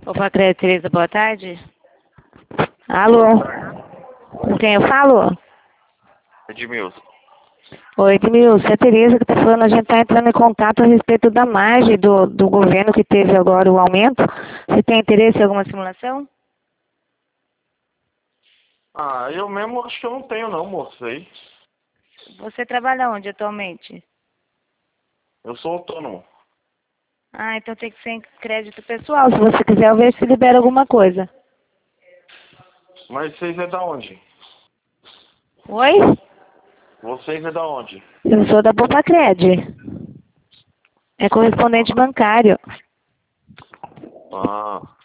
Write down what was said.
Opa, Tereza, boa tarde. Alô? Com quem eu falo? Edmilson. Oi, Edmilson, é a Tereza que tá falando. A gente tá entrando em contato a respeito da margem do governo que teve agora o aumento. Você tem interesse em alguma simulação? Ah, eu mesmo acho que eu não tenho não, moço, aí. Você trabalha onde atualmente? Eu sou autônomo. Ah, então tem que ser em crédito pessoal. Se você quiser, eu vejo se libera alguma coisa. Mas vocês é da onde? Oi? Vocês é da onde? Eu sou da Bopacred. É correspondente bancário. Ah.